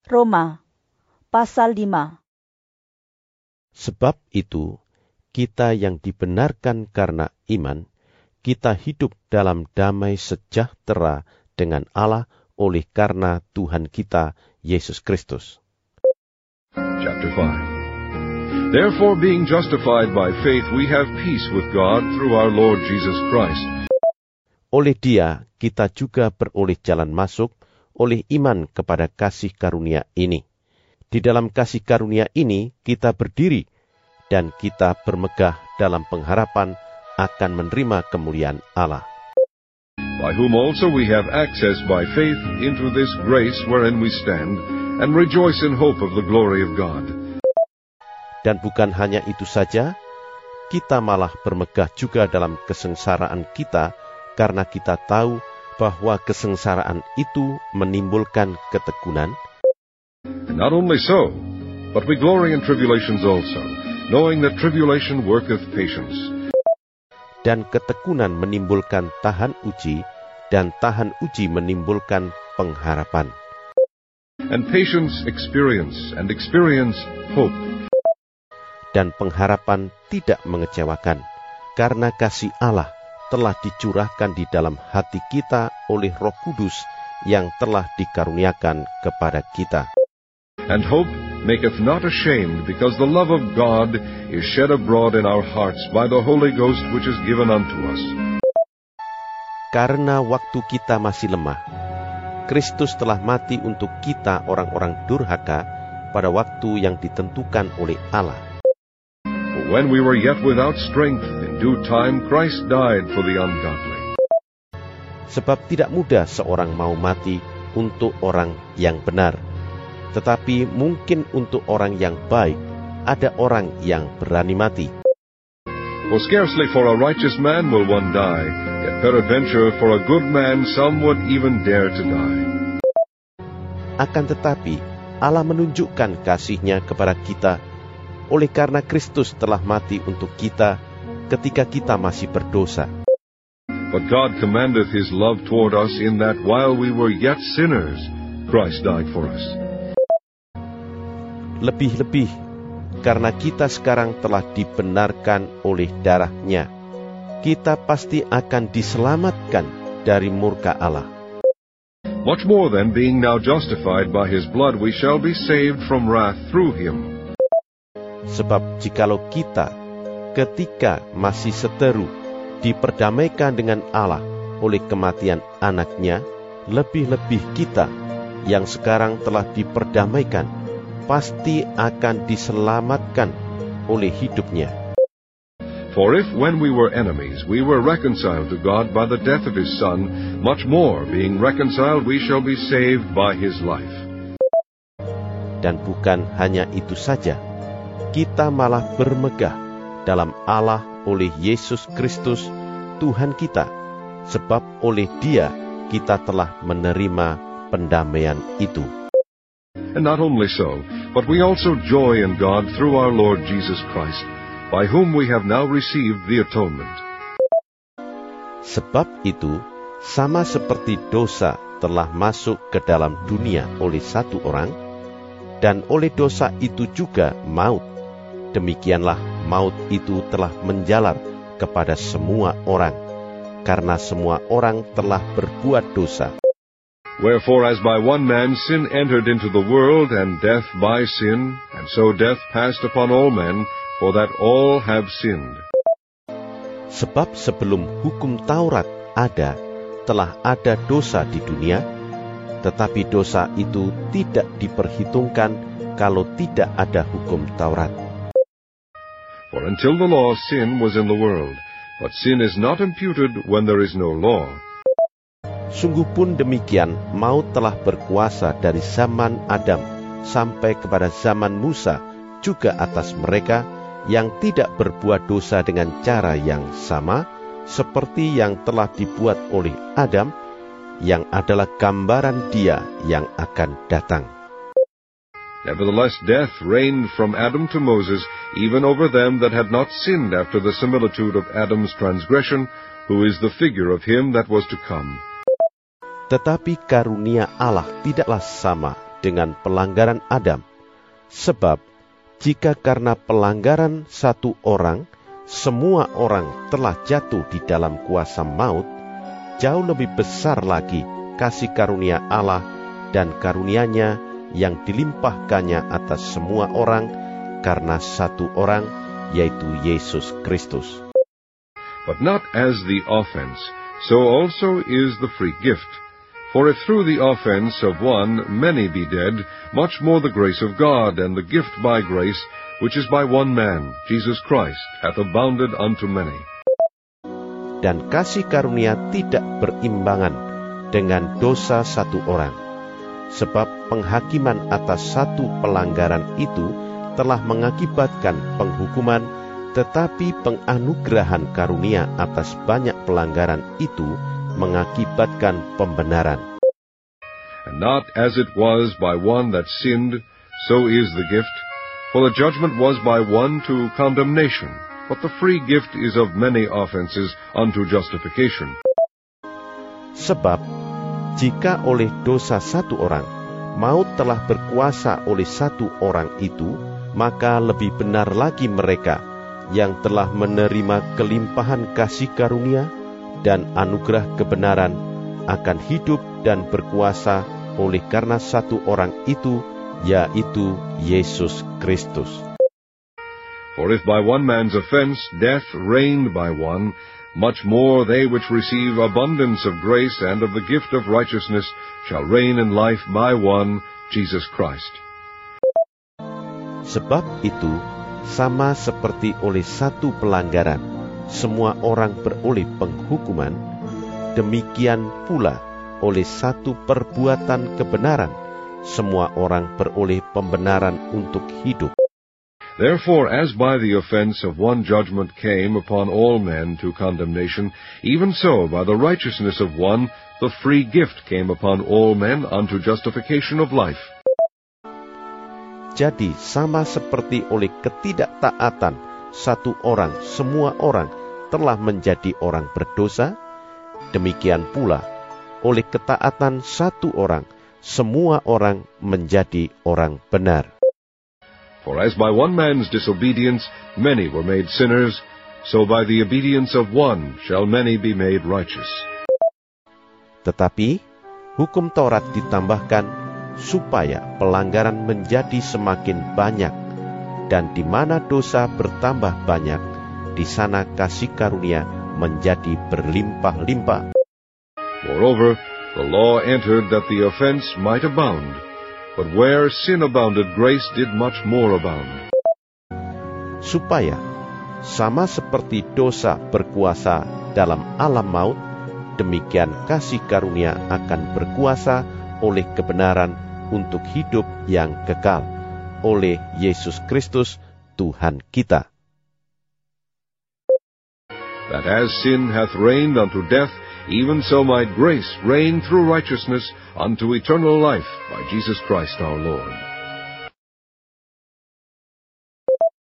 Roma, pasal 5. Sebab itu, kita yang dibenarkan karena iman, kita hidup dalam damai sejahtera dengan Allah oleh karena Tuhan kita, Yesus Kristus. Chapter 5. Therefore, being justified by faith, we have peace with God through our Lord Jesus Christ. Oleh Dia, kita juga beroleh jalan masuk oleh iman kepada kasih karunia ini. Di dalam kasih karunia ini, kita berdiri dan kita bermegah dalam pengharapan akan menerima kemuliaan Allah. By whom also we have access by faith into this grace wherein we stand, and rejoice in hope of the glory of God. Dan bukan hanya itu saja, kita malah bermegah juga dalam kesengsaraan kita, karena kita tahu bahwa kesengsaraan itu menimbulkan ketekunan. And not only so, but we glory in tribulations also, knowing that tribulation worketh patience. Dan ketekunan menimbulkan tahan uji, dan tahan uji menimbulkan pengharapan. And patience experience, and experience hope. Dan pengharapan tidak mengecewakan, karena kasih Allah telah dicurahkan di dalam hati kita oleh Roh Kudus yang telah dikaruniakan kepada kita. And hope maketh not ashamed, because the love of God is shed abroad in our hearts by the Holy Ghost which is given unto us. Karena waktu kita masih lemah, Kristus telah mati untuk kita orang-orang durhaka pada waktu yang ditentukan oleh Allah. For when we were yet without strength, in due time Christ died for the ungodly. Sebab tidak mudah seorang mau mati untuk orang yang benar, tetapi mungkin untuk orang yang baik ada orang yang berani mati. For scarcely for a righteous man will one die, yet peradventure for a good man some would even dare to die. Akan tetapi Allah menunjukkan kasih-Nya kepada kita oleh karena Kristus telah mati untuk kita ketika kita masih berdosa. But God commandeth his love toward us in that while we were yet sinners, Christ died for us. Lebih-lebih, karena kita sekarang telah dibenarkan oleh darah-Nya, kita pasti akan diselamatkan dari murka Allah. Much more than being now justified by his blood, we shall be saved from wrath through him. Sebab jikalau kita, ketika masih seteru, diperdamaikan dengan Allah oleh kematian anak-Nya, lebih-lebih kita yang sekarang telah diperdamaikan, pasti akan diselamatkan oleh hidup-Nya. For if when we were enemies, we were reconciled to God by the death of his Son, much more, being reconciled, we shall be saved by his life. Dan bukan hanya itu saja, kita malah bermegah dalam Allah oleh Yesus Kristus, Tuhan kita, sebab oleh Dia kita telah menerima pendamaian itu. And not only so, but we also joy in God through our Lord Jesus Christ, by whom we have now received the atonement. Sebab itu, sama seperti dosa telah masuk ke dalam dunia oleh satu orang, dan oleh dosa itu juga maut, demikianlah maut itu telah menjalar kepada semua orang, karena semua orang telah berbuat dosa. Wherefore, as by one man sin entered into the world, and death by sin, and so death passed upon all men, for that all have sinned. Sebab sebelum hukum Taurat ada, telah ada dosa di dunia, tetapi dosa itu tidak diperhitungkan kalau tidak ada hukum Taurat. For until the law, sin was in the world, but sin is not imputed when there is no law. Sungguh pun demikian, maut telah berkuasa dari zaman Adam sampai kepada zaman Musa, juga atas mereka yang tidak berbuat dosa dengan cara yang sama, seperti yang telah dibuat oleh Adam, yang adalah gambaran Dia yang akan datang. Nevertheless, death reigned from Adam to Moses, even over them that had not sinned after the similitude of Adam's transgression, who is the figure of him that was to come. Tetapi karunia Allah tidaklah sama dengan pelanggaran Adam. Sebab, jika karena pelanggaran satu orang, semua orang telah jatuh di dalam kuasa maut, jauh lebih besar lagi kasih karunia Allah dan karunia-Nya yang dilimpahkannya atas semua orang karena satu orang, yaitu Yesus Kristus. But not as the offense, so also is the free gift. For if through the offense of one many be dead, much more the grace of God and the gift by grace, which is by one man, Jesus Christ, hath abounded unto many. Dan kasih karunia tidak berimbangan dengan dosa satu orang. Sebab penghakiman atas satu pelanggaran itu telah mengakibatkan penghukuman, tetapi penganugerahan karunia atas banyak pelanggaran itu mengakibatkan pembenaran. And not as it was by one that sinned, so is the gift. For the judgment was by one to condemnation, but the free gift is of many offenses unto justification. Sebab, jika oleh dosa satu orang, maut telah berkuasa oleh satu orang itu, maka lebih benar lagi mereka yang telah menerima kelimpahan kasih karunia dan anugerah kebenaran akan hidup dan berkuasa oleh karena satu orang itu, yaitu Yesus Kristus. For if by one man's offense death reigned by one, much more they which receive abundance of grace and of the gift of righteousness shall reign in life by one, Jesus Christ. Sebab itu, sama seperti oleh satu pelanggaran, semua orang beroleh penghukuman, demikian pula oleh satu perbuatan kebenaran, semua orang beroleh pembenaran untuk hidup. Therefore, as by the offense of one judgment came upon all men to condemnation, even so by the righteousness of one the free gift came upon all men unto justification of life. Jadi sama seperti oleh ketidaktaatan satu orang, semua orang telah menjadi orang berdosa, demikian pula oleh ketaatan satu orang, semua orang menjadi orang benar. For as by one man's disobedience many were made sinners, so by the obedience of one shall many be made righteous. Tetapi hukum Taurat ditambahkan supaya pelanggaran menjadi semakin banyak, dan di mana dosa bertambah banyak, di sana kasih karunia menjadi berlimpah-limpah. Moreover, the law entered that the offense might abound, but where sin abounded, grace did much more abound. Supaya sama seperti dosa berkuasa dalam alam maut, demikian kasih karunia akan berkuasa oleh kebenaran untuk hidup yang kekal, oleh Yesus Kristus Tuhan kita. That as sin hath reigned unto death, even so might grace reign through righteousness unto eternal life by Jesus Christ our Lord.